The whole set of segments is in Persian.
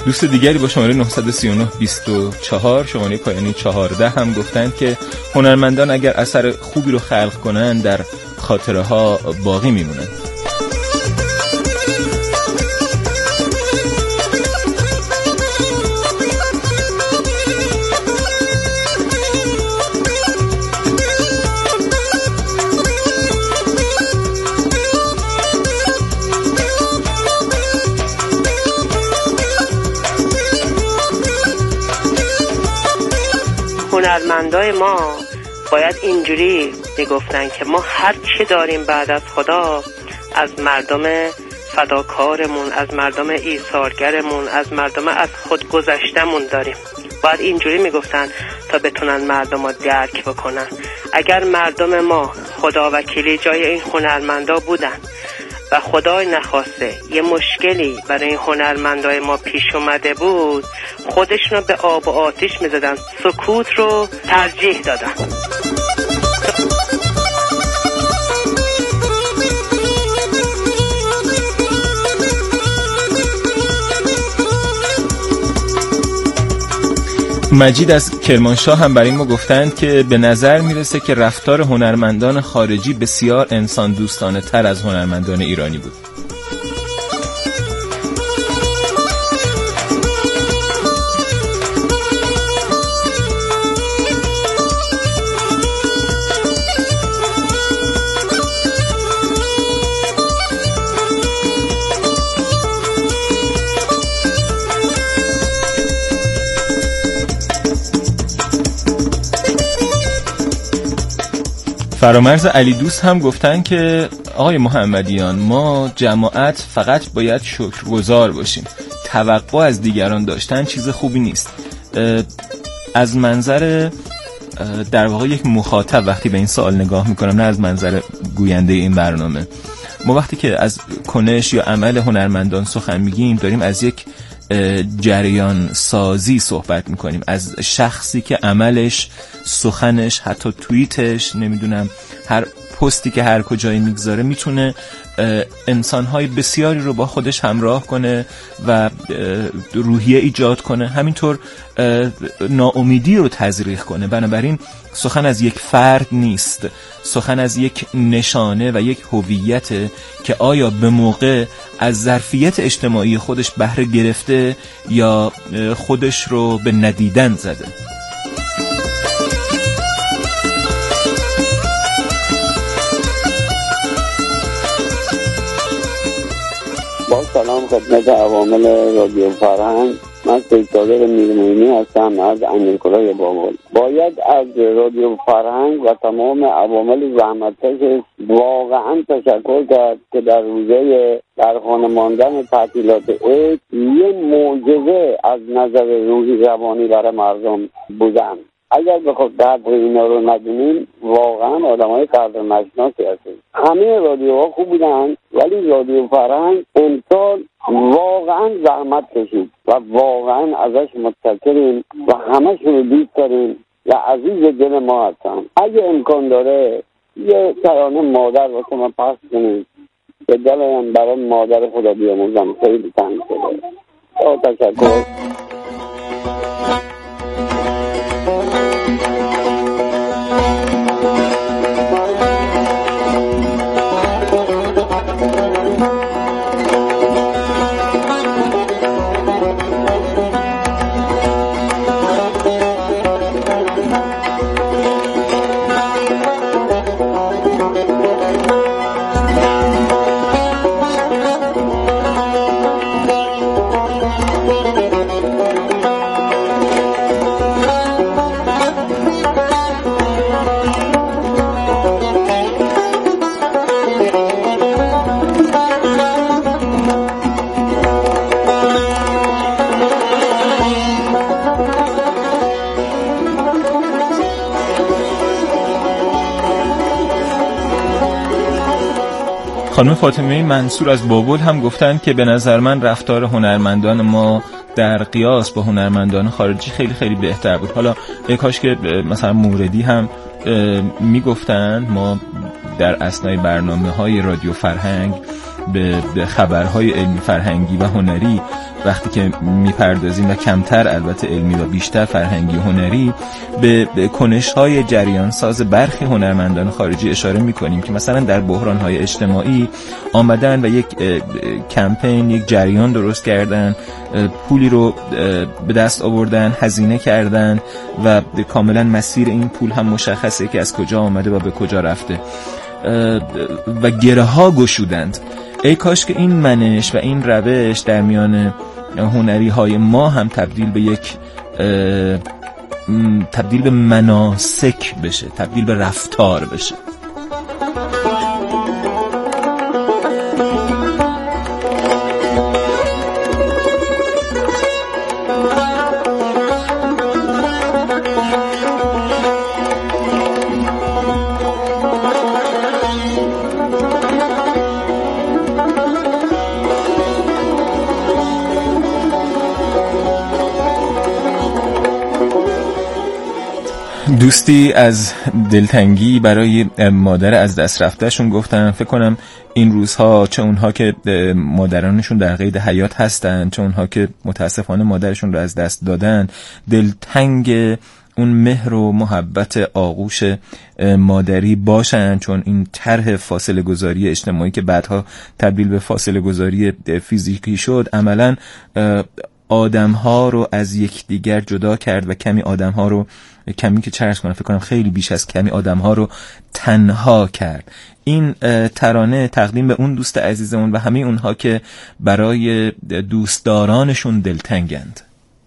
دوست دیگری با شماره 939-24 شماره پایانی 14 هم گفتند که هنرمندان اگر اثر خوبی رو خلق کنن در خاطره ها باقی میمونن. هنرمندای ما باید اینجوری میگفتن که ما هر چی داریم بعد از خدا از مردم فداکارمون، از مردم ایثارگرمون، از مردم از خود گذشتمون داریم. باید اینجوری میگفتن تا بتونن مردم رو درک بکنن. اگر مردم ما خدا وکیلی جای این هنرمندا بودن و خدای نخواسته یه مشکلی برای این هنرمندای ما پیش اومده بود، خودشونو به آب و آتیش میزدن، سکوت رو ترجیح دادن. مجید از کرمانشاه هم برای ما گفتند که به نظر میرسه که رفتار هنرمندان خارجی بسیار انسان دوستانه تر از هنرمندان ایرانی بود. فرامرز علی دوست هم گفتن که آقای محمدیان، ما جماعت فقط باید شکرگزار باشیم. توقع از دیگران داشتن چیز خوبی نیست. از منظر در واقع یک مخاطب وقتی به این سوال نگاه میکنم، نه از منظر گوینده این برنامه، ما وقتی که از کنش یا عمل هنرمندان سخن میگیم داریم از یک جریان سازی صحبت میکنیم، از شخصی که عملش، سخنش، حتی توییتش، نمیدونم هر پستی که هر کجایی میگذاره میتونه انسانهای بسیاری رو با خودش همراه کنه و روحیه ایجاد کنه، همینطور ناامیدی رو تزریق کنه. بنابراین سخن از یک فرد نیست، سخن از یک نشانه و یک هویته که آیا به موقع از ظرفیت اجتماعی خودش بهره گرفته یا خودش رو به ندیدن زده. با سلام خدمت عوامل رادیو فرهنگ، من سیدصادق میرمویینی هستم از امیرکلاه بابل. باید از رادیو فرهنگ و تمام عوامل زحمتکش واقعا تشکر کرد که در روزه در خانه ماندن تعطیلات عید یه معجزه از نظر روحی روانی برای مردم بودن. اگر بخواد قدر اینا رو ندونیم واقعا آدمای قدر نشناسی هستیم. همه رادیوها خوب بودن ولی رادیو فرهنگ امسال واقعا زحمت کشید و واقعا ازش متشکریم و همشون رو دوست داریم و عزیز دل ما هستن. اگه امکان داره یه ترانه مادر واسه ما پخش کنید که دلم برای مادر خدا بیاموزم، خیلی تنگ شده. تشکر. خانم فاطمه منصور از بابل هم گفتن که به نظر من رفتار هنرمندان ما در قیاس با هنرمندان خارجی خیلی خیلی بهتر بود. حالا کاش که مثلا موردی هم میگفتن ما در اثنای برنامه‌های رادیو فرهنگ به خبرهای علمی فرهنگی و هنری وقتی که میپردازیم و کمتر البته علمی و بیشتر فرهنگی و هنری به کنش‌های جریان ساز برخی هنرمندان خارجی اشاره میکنیم که مثلا در بحران‌های اجتماعی آمدن و یک کمپین، یک جریان درست کردن، پولی رو به دست آوردن، هزینه کردن و کاملا مسیر این پول هم مشخصه که از کجا آمده و به کجا رفته و گره ها گشودند. ای کاش که این منش و این روش در میان هنری های ما هم تبدیل به مناسک بشه، تبدیل به رفتار بشه. دوستی از دلتنگی برای مادر از دست رفتهشون گفتن فکر کنم این روزها چه اونها که مادرانشون در قید حیات هستن، چه اونها که متاسفانه مادرشون رو از دست دادن، دلتنگ اون مهر و محبت آغوش مادری باشن، چون این طرح فاصله گذاری اجتماعی که بعدها تبدیل به فاصله گذاری فیزیکی شد عملاً آدم‌ها رو از یکدیگر جدا کرد و کمی که چرس کنم فکر کنم خیلی بیش از کمی آدم‌ها رو تنها کرد. این ترانه تقدیم به اون دوست عزیزمون و همه اونها که برای دوستدارانشون دلتنگند.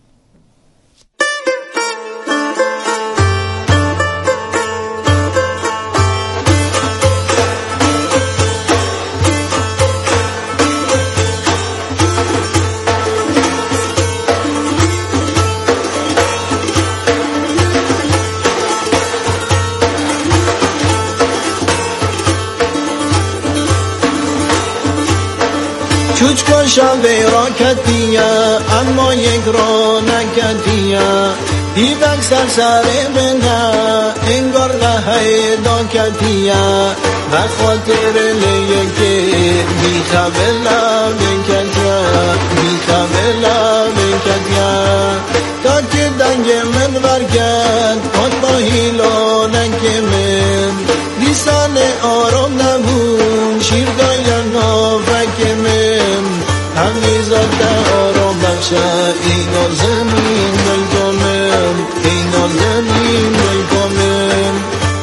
کوچ کن شبه را کتیه اما یک را نکتیه دیدن سرسره بنه انگار لحه دا کتیه و خاطر لیه که بیخبلا بکتیه بیخبلا بکتیه تا که دنگ من برکت خود با هیلا نکه من لیسان آرام نبون شیر دایم نافک من همیزاد آرام بخشه اینا زمین بلکامم اینا زمین بلکامم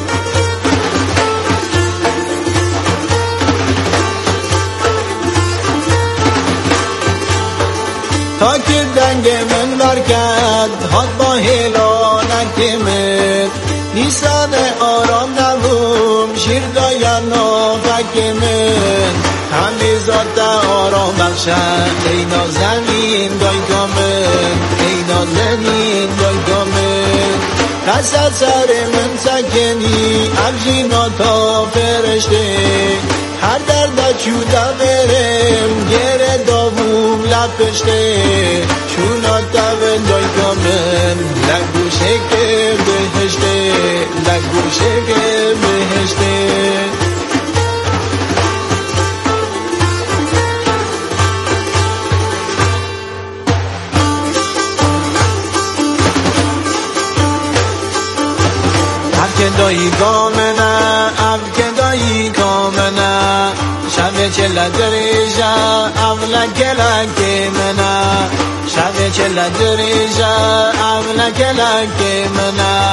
تا که دنگ من برکت حد با هیلانک من نیسان آرام نبوم شیر دایم نافک من همیزاد آرام بخشه اینا زمین دای کامل اینا زمین دای کامل قصد سر من سکنی افجینا تا فرشته هر درد چوده برم گره داوم لپشته چونا تاوه دای کامل لگوشه که بهشته لگوشه که بهشته دایی کامنه اب که دایی کامنه شب چلا دریجا اولا کلا که منه شب چلا دریجا اولا کلا که منه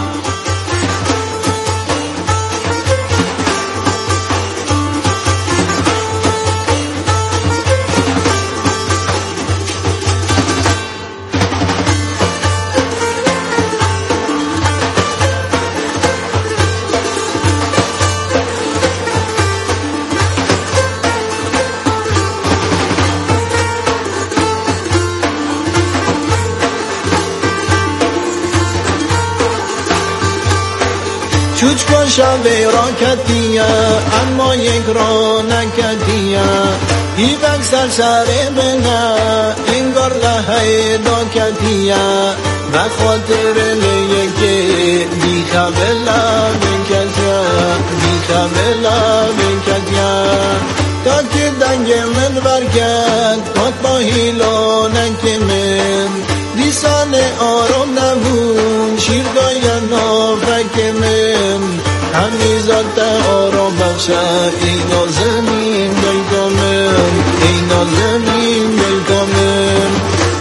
چوچ کن شبه را کتیه اما یک را نکتیه دیدن سرسره بنه انگار لحه دا کتیه و خاطر لیه که بیخبلا بکتیه بیخبلا بکتیه تا که دنگ من برگرد پاک با هیلانک من لیسان آرام نبون شیرگاه نافک من همی ذات آرام بخشه اینا زمین دلکامن اینا زمین دلکامن.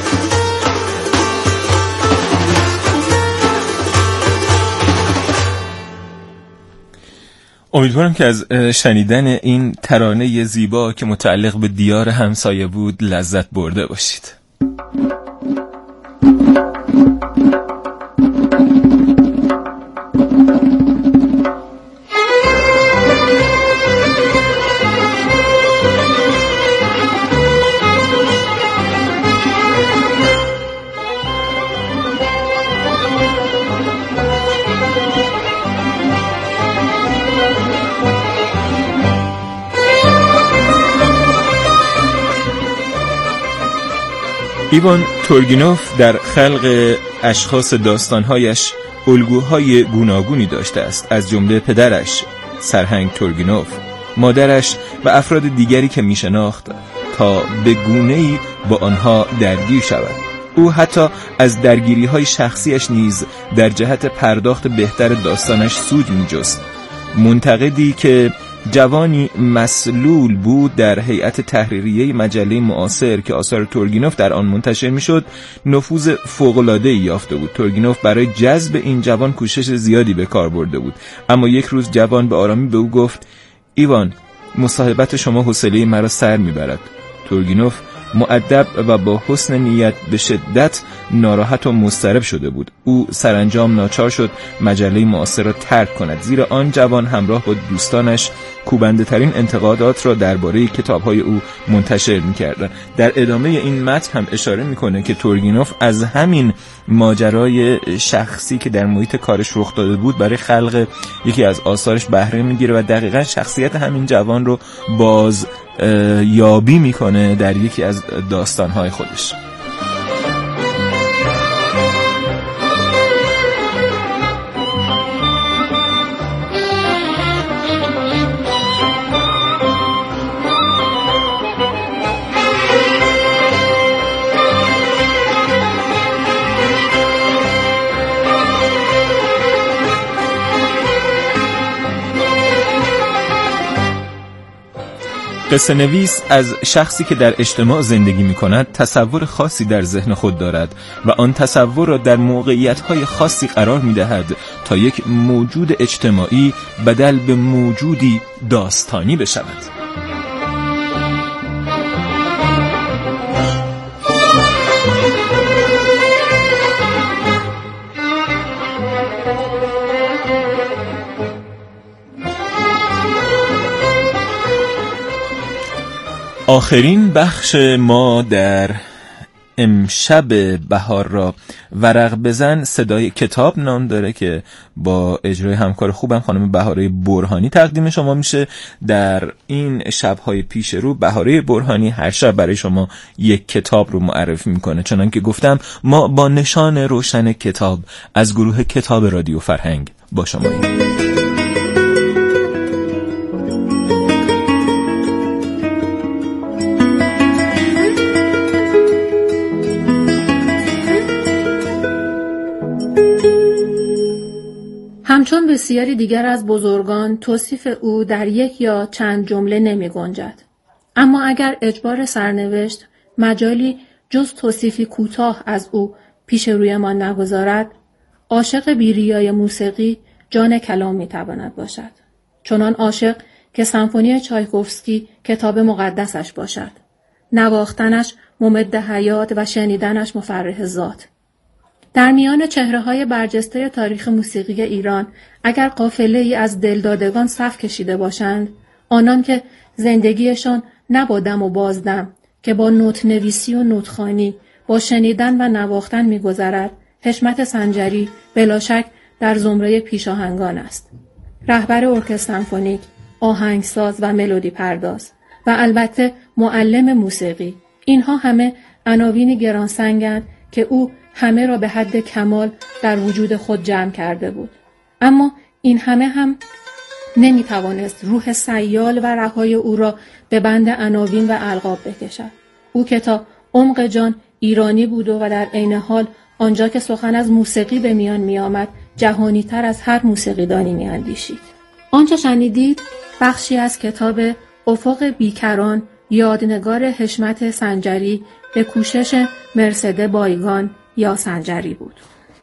امیدوارم که از شنیدن این ترانه زیبا که متعلق به دیار همسایه بود لذت برده باشید. ایوان تورگینوف در خلق اشخاص داستانهایش الگوهای گوناگونی داشته است، از جمله پدرش سرهنگ تورگینوف، مادرش و افراد دیگری که می شناخت تا به گونه‌ای با آنها درگیر شود. او حتی از درگیری‌های شخصیش نیز در جهت پرداخت بهتر داستانش سود می جست. منتقدی که جوانی مسلول بود در هیئت تحریریه مجله معاصر که آثار تورگینوف در آن منتشر میشد نفوذ فوق‌العاده‌ای یافته بود. تورگینوف برای جذب این جوان کوشش زیادی به کار برده بود، اما یک روز جوان به آرامی به او گفت: ایوان، مصاحبت شما حوصله مرا سر میبرد. تورگینوف مؤدب و با حسن نیت به شدت ناراحت و مضطرب شده بود. او سرانجام ناچار شد مجله معاصر را ترک کند، زیرا آن جوان همراه با دوستانش کوبنده ترین انتقادات را درباره کتاب‌های او منتشر می‌کردند. در ادامه این متن هم اشاره می‌کنه که تورگینوف از همین ماجرای شخصی که در محیط کارش رخ داده بود برای خلق یکی از آثارش بهره می‌گیره و دقیقاً شخصیت همین جوان رو باز یابی میکنه در یکی از داستانهای خودش. قصه نویس از شخصی که در اجتماع زندگی می کند تصور خاصی در ذهن خود دارد و آن تصور را در موقعیت‌های خاصی قرار می دهد تا یک موجود اجتماعی بدل به موجودی داستانی بشود. آخرین بخش ما در امشب بهار را ورق بزن صدای کتاب نام داره که با اجرای همکار خوبم خانم بهاره برهانی تقدیم شما میشه. در این شب‌های پیش رو بهاره برهانی هر شب برای شما یک کتاب رو معرفی میکنه. چنانکه گفتم ما با نشان روشن کتاب از گروه کتاب رادیو فرهنگ با شماییم. همچون بسیاری دیگر از بزرگان توصیف او در یک یا چند جمله نمی گنجد. اما اگر اجبار سرنوشت مجالی جز توصیفی کوتاه از او پیش رویمان نگذارد، عاشق بیریای موسیقی جان کلام می تواند باشد. چنان عاشق که سمفونی چایکوفسکی کتاب مقدسش باشد. نواختنش ممد حیات و شنیدنش مفرح ذات. در میان چهره‌های برجسته تاریخ موسیقی ایران اگر قافله‌ای از دلدادگان صف کشیده باشند، آنان که زندگیشان نه با دم و بازدم که با نوت نویسی و نوتخوانی، با شنیدن و نواختن می‌گذرد، حشمت سنجری بلا شک در زمره پیشاهنگان است. رهبر ارکستر سمفونیک، آهنگساز و ملودی پرداز و البته معلم موسیقی، اینها همه عناوین گرانسنگند که او همه را به حد کمال در وجود خود جمع کرده بود. اما این همه هم نمیتوانست روح سیال و رهای او را به بند عناوین و القاب بکشد. او که تا عمق جان ایرانی بود و در عین حال آنجا که سخن از موسیقی به میان می آمد جهانی تر از هر موسیقیدانی می اندیشید. آنچه شنیدید بخشی از کتاب افق بیکران، یادنگار حشمت سنجری به کوشش مرسده بایگان یا سنجری بود.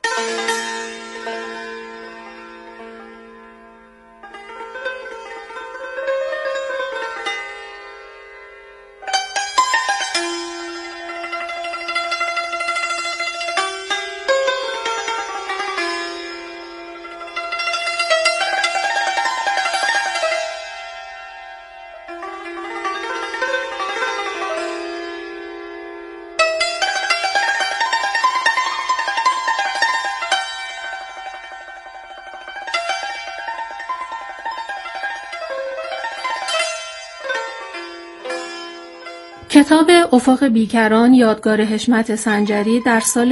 کتاب افق بیکران، یادگار حشمت سنجری در سال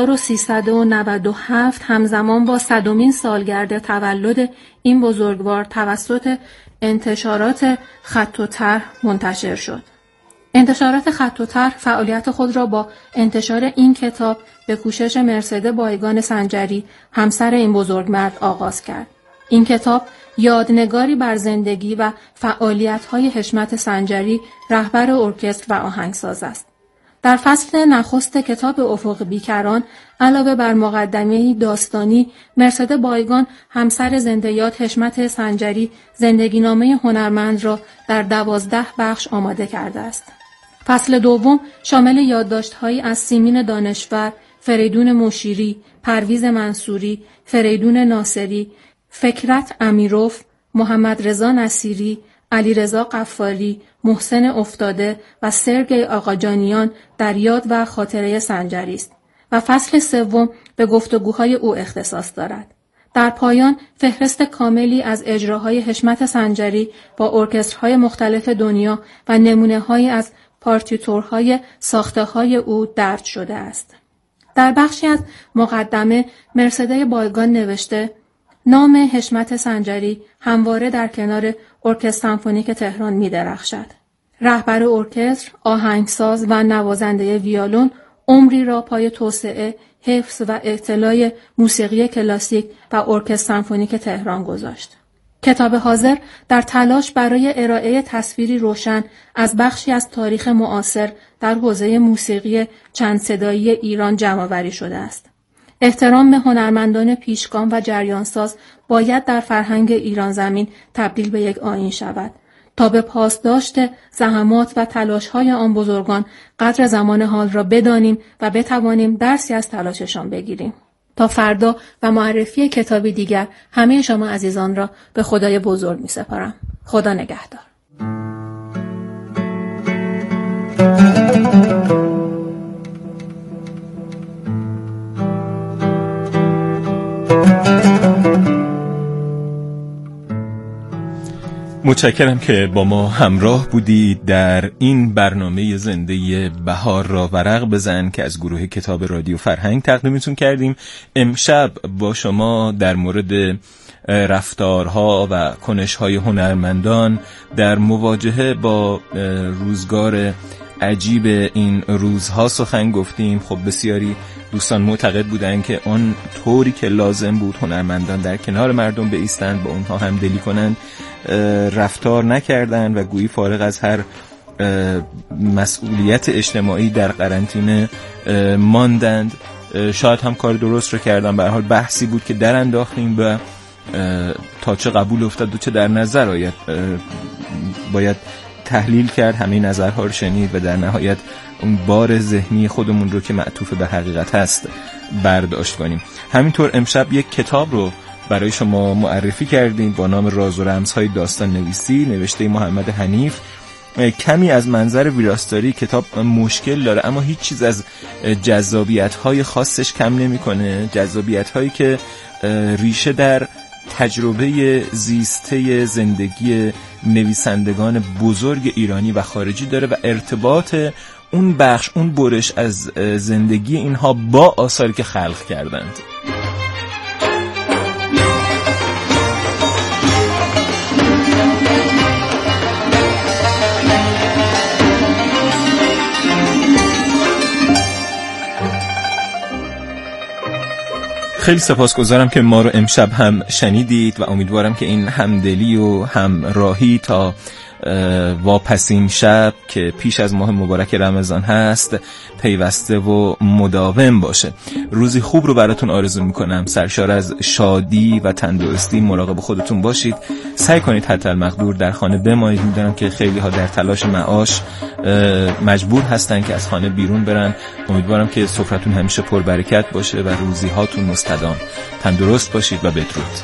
1397 همزمان با 100مین سالگرد تولد این بزرگوار توسط انتشارات خط و طرح منتشر شد. انتشارات خط و طرح فعالیت خود را با انتشار این کتاب به کوشش مرسده بایگان سنجری، همسر این بزرگمرد، آغاز کرد. این کتاب یادنگاری بر زندگی و فعالیت‌های حشمت سنجری، رهبر ارکستر و آهنگساز است. در فصل نخست کتاب افق بیکران علاوه بر مقدمه‌ای داستانی، مرسده بایگان همسر زنده یاد حشمت سنجری زندگینامه هنرمند را در 12 بخش آماده کرده است. فصل دوم شامل یادداشت‌هایی از سیمین دانشور، فریدون مشیری، پرویز منصوری، فریدون ناصری، فکرت امیروف، محمد رضا نصیری، علیرضا قفاری، محسن افتاده و سرگئی آقاجانیان در یاد و خاطره سنجری است و فصل سوم به گفتگوهای او اختصاص دارد. در پایان فهرست کاملی از اجراهای حشمت سنجری با ارکسترهای مختلف دنیا و نمونه‌هایی از پارتیتورهای ساخته‌های او درج شده است. در بخشی از مقدمه مرسده بایگان نوشته: نام حشمت سنجری همواره در کنار ارکستر سمفونیک تهران می درخشد. رهبر ارکستر، آهنگساز و نوازنده ویولون، عمری را پای توسعه، حفظ و اطلاع موسیقی کلاسیک و ارکستر سمفونیک تهران گذاشت. کتاب حاضر در تلاش برای ارائه تصویری روشن از بخشی از تاریخ معاصر در حوزه موسیقی چند صدایی ایران جمع‌آوری شده است. احترام به هنرمندان پیشگام و جریانساز باید در فرهنگ ایران زمین تبدیل به یک آیین شود تا به پاسداشت زحمات و تلاش‌های آن بزرگان قدر زمان حال را بدانیم و بتوانیم درسی از تلاششان بگیریم. تا فردا و معرفی کتابی دیگر همه شما عزیزان را به خدای بزرگ می‌سپارم. خدا نگهدار. متشکرم که با ما همراه بودید در این برنامه زنده بهار را ورق بزن که از گروه کتاب رادیو فرهنگ تقدیمتون کردیم. امشب با شما در مورد رفتارها و کنش‌های هنرمندان در مواجهه با روزگار عجیب این روزها سخن گفتیم. خب بسیاری دوستان معتقد بودن که آن طوری که لازم بود هنرمندان در کنار مردم بایستند، با اونها همدلی کنند، رفتار نکردند و گویی فارغ از هر مسئولیت اجتماعی در قرنطینه ماندند. شاید هم کار درست رو کردن. به هر حال بحثی بود که در انداختیم و تا چه قبول افتاد و چه در نظر آید باید تحلیل کرد، همه نظرها رو شنید و در نهایت اون بار ذهنی خودمون رو که معطوف به حقیقت هست برداشت کنیم. همینطور امشب یک کتاب رو برای شما معرفی کردیم با نام راز و رمزهای داستان نویسی، نوشته محمد حنیف. کمی از منظر ویراستاری کتاب مشکل داره، اما هیچ چیز از جذابیت‌های خاصش کم نمی‌کنه. جذابیت‌هایی که ریشه در تجربه زیسته زندگی نویسندگان بزرگ ایرانی و خارجی داره و ارتباط اون بخش، اون برش از زندگی اینها با آثاری که خلق کردند. خیلی سپاسگزارم که ما رو امشب هم شنیدید و امیدوارم که این همدلی و همراهی تا واپسین شب که پیش از ماه مبارک رمضان هست پیوسته و مداوم باشه. روزی خوب رو براتون آرزو میکنم، سرشار از شادی و تندرستی. مراقب خودتون باشید، سعی کنید حتی المقدور در خانه بمانید. میدونم که خیلی ها در تلاش معاش مجبور هستن که از خانه بیرون برن. امیدوارم که سفرتون همیشه پربرکت باشه و روزی هاتون مستدام. تندرست باشید و بدرود.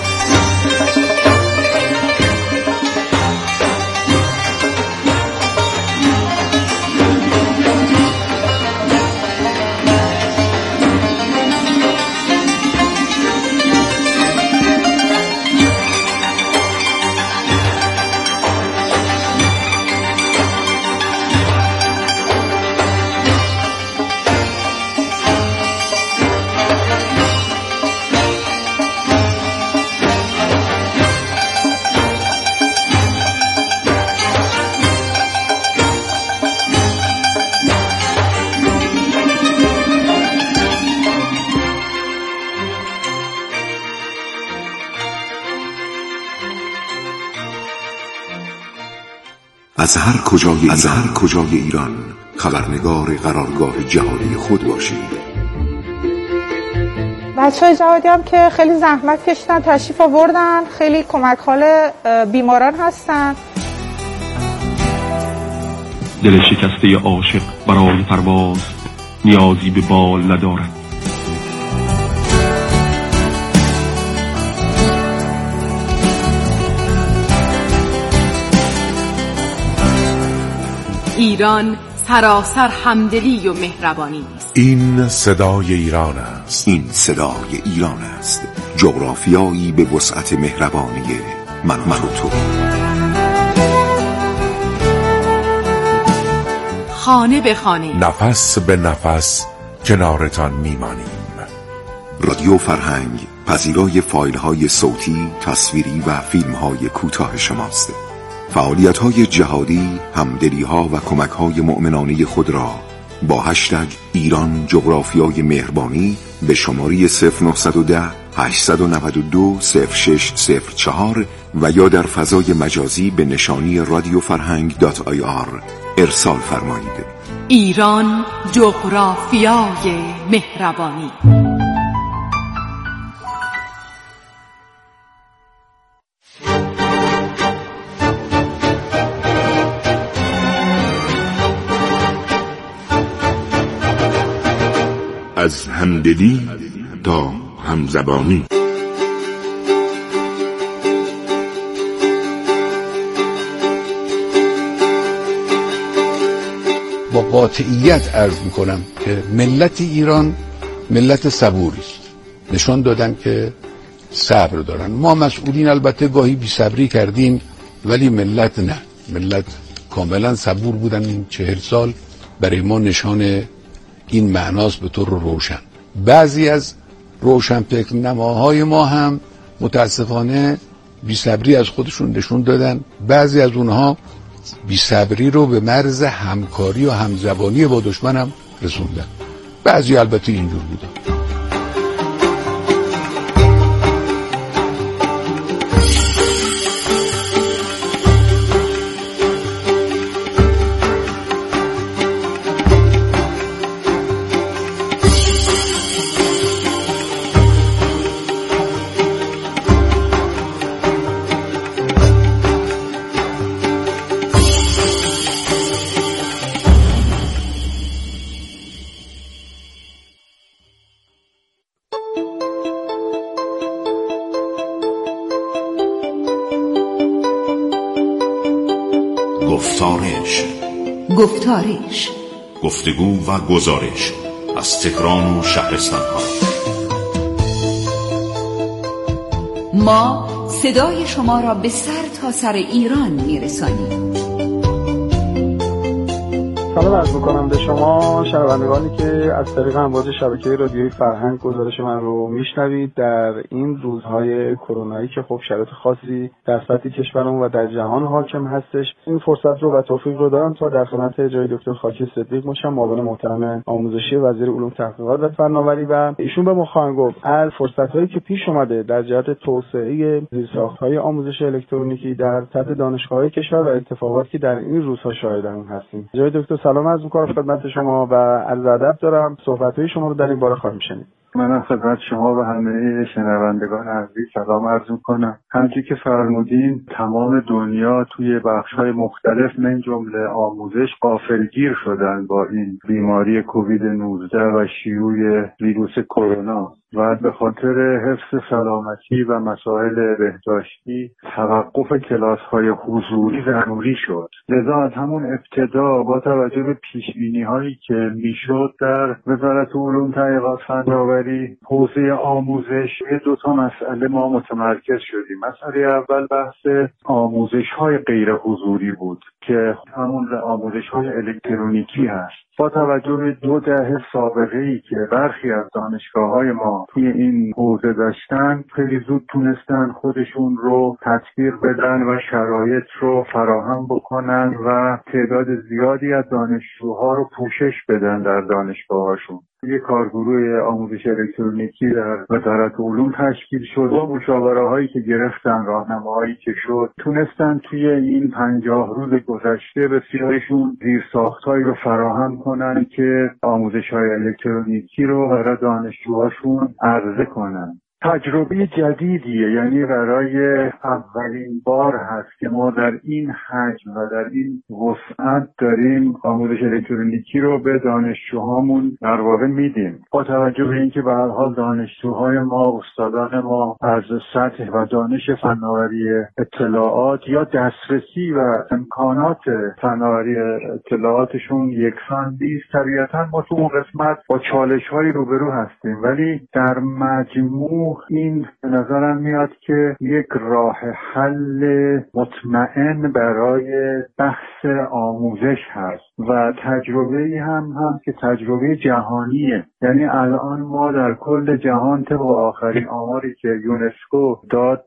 از هر کجای ایران خبرنگار قرارگاه جهانی خود باشید. بچه‌های جهادی هم که خیلی زحمت کشیدن، تشریف آوردن، خیلی کمک حال بیماران هستن. دل شکسته عاشق برای پرواز نیازی به بال ندارد. ایران سراسر همدلی و مهربانی است. این صدای ایران است. این صدای ایران است. جغرافیایی به وسعت مهربانی من و تو. خانه به خانه، نفس به نفس کنارتان میمانیم. رادیو فرهنگ پذیرای فایل‌های صوتی، تصویری و فیلم‌های کوتاه شماست. فعالیت‌های جهادی، همدلی‌ها و کمک‌های مؤمنانه خود را با هشتگ ایران جغرافیای مهربانی به شماره 0910 892 0604 و یا در فضای مجازی به نشانی radiofirhang.ir ارسال فرمایید. ایران جغرافیای مهربانی. از همدلی تا همزبانی. با قاطعیت عرض میکنم که ملت ایران ملت صبوری است. نشان دادن که صبر دارن. ما مسئولین البته گاهی بی صبری کردیم، ولی ملت نه. ملت کاملا صبور بودن. این 40 سال برای ما نشان این معناست به طور روشن. بعضی از روشنفکر نماهای ما هم متاسفانه بی‌صبری از خودشون نشون دادن. بعضی از اونها بی‌صبری رو به مرز همکاری و همزبانی با دشمن هم رسوندن. بعضی البته اینجور بودن. گفتارش، گفتگو و گزارش از تهران و شهرستان‌ها. ما صدای شما را به سر تا سر ایران میرسانیم. سلام عرض می‌کنم به شما شنوندگانی که از طریق امواج شبکه رادیویی فرهنگ گزارش من رو میشنوید در این روزهای کرونایی که خب شرایط خاصی در سطح کشورمون و در جهان حاکم هستش. این فرصت رو و توفیق رو دارم تا در خدمت جای دکتر خاکی صدیق باشم، معاون محترم آموزشی وزیر علوم تحقیقات و فناوری، و ایشون به ما خواهند گفت از فرصت‌هایی که پیش اومده در جهت توسعه زیرساخت‌های آموزش الکترونیکی در سطح دانشگاه‌های کشور و اتفاقاتی که در این روزها شاهد اون هستیم. جای دکتر سلام عرض می‌کنم خدمت شما و عرض ادب دارم. صحبت‌های شما رو در این باره خواهیم شنید. من خدمت شما و همه شنوندگان عزیز سلام عرض می‌کنم. همونجوری که فرمودین تمام دنیا توی بخش‌های مختلف من جمله آموزش غافلگیر شدن با این بیماری کووید 19 و شیوع ویروس کرونا و به خاطر حفظ سلامتی و مسائل بهداشتی توقف کلاس‌های حضوری ضروری شد. لذا از همون ابتدا با توجه به پیش‌بینی‌هایی که میشد در وزارت علوم تحقیقات فناوری حوزه آموزش دو تا مسئله ما متمرکز شدیم. مسئله اول بحث آموزش‌های غیر حضوری بود که همون آموزش‌های الکترونیکی هست. با توجه به 2 دهه سابقه‌ای که برخی از دانشگاه‌های ما توی این حوزه داشتن، خیلی زود تونستن خودشون رو تطبیق بدن و شرایط رو فراهم بکنن و تعداد زیادی از دانشجوها رو پوشش بدن در دانشگاه‌هاشون. یک کارگروه آموزش الکترونیکی در وزارت علوم تشکیل شد و مشاوره‌هایی که گرفتن، راهنماهایی که شد، تونستن توی این 50 روز گذشته بسیارشون زیرساخت‌هایی رو فراهم کنن که آموزش‌های الکترونیکی رو برای دانشجوهاشون عرضه کنن. تجربه جدیدیه، یعنی برای اولین بار هست که ما در این حجم و در این وسعت داریم آموزش الکترونیکی رو به دانشجوهامون در واقع میدیم. با توجه به اینکه به هر حال دانشجوهای ما، استادان ما از سطح و دانش فناوری اطلاعات یا دسترسی و امکانات فناوری اطلاعاتشون یکسان نیست، طبیعتاً ما تو اون قسمت با چالش‌هایی روبرو هستیم، ولی در مجموع این به نظرم میاد که یک راه حل مطمئن برای بحث آموزش هست و تجربه‌ای هم که تجربه جهانیه. یعنی الان ما در کل جهان طبق آخرین آماری که یونسکو داد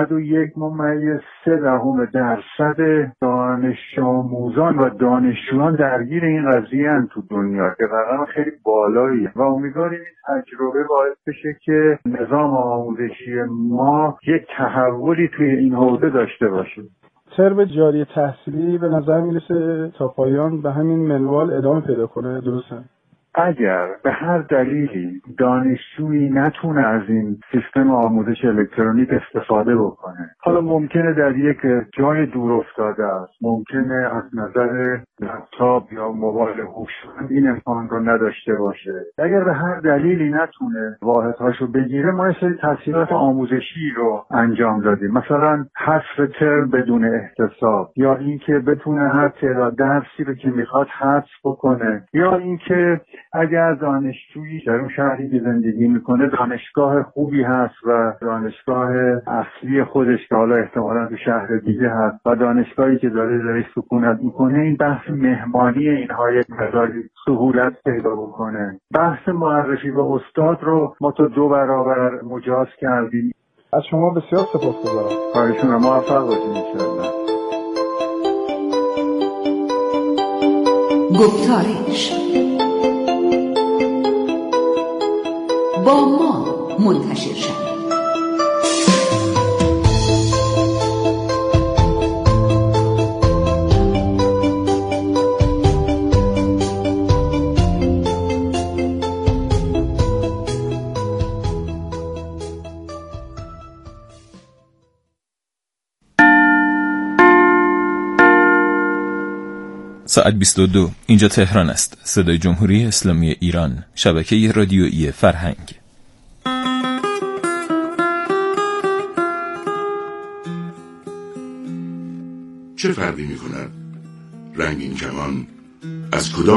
91.3% دانش آموزان و دانشجویان درگیر این قضیه هستند تو دنیا که رقم خیلی بالاییه و امیدواریم این تجربه باعث بشه که نظام آموزشی ما یک تحولی توی این حوزه داشته باشه. ترم جاری تحصیلی به نظر میرسه تا پایان به همین منوال ادامه پیدا کنه، درسته؟ اگر به هر دلیلی دانشجویی نتونه از این سیستم آموزش الکترونیک استفاده بکنه، حالا ممکنه در یک جای دور افتاده است، ممکنه از نظر لپتاپ یا موبایل هوشمند این امکان رو نداشته باشه، اگر به هر دلیلی نتونه واحدهاشو بگیره، ما یه سری تسهیلات آموزشی رو انجام دادیم، مثلا حذف ترم بدون احتساب، یا اینکه بتونه هر تعداد درسی رو که میخواد حذف بکنه، یا اینکه اگر دانشجویی در اون شهری که زندگی میکنه دانشگاه خوبی هست و دانشگاه اصلی خودش که حالا احتمالاً تو شهر دیگه هست و دانشگاهی که داره سکونت میکنه، این بحث مهمانی اینها یک مقدار سهولت پیدا بکنه. بحث معرفی به استاد رو ما تا 2 برابر مجاز کردیم. از شما بسیار سپاسگزارم. کارشون موفق باشید انشاءالله. گفتارش با ما منتشر شد. ساعت 22 اینجا تهران است. صدای جمهوری اسلامی ایران، شبکه رادیویی فرهنگ. چه فرقی می‌کند رنگین کمان از کدام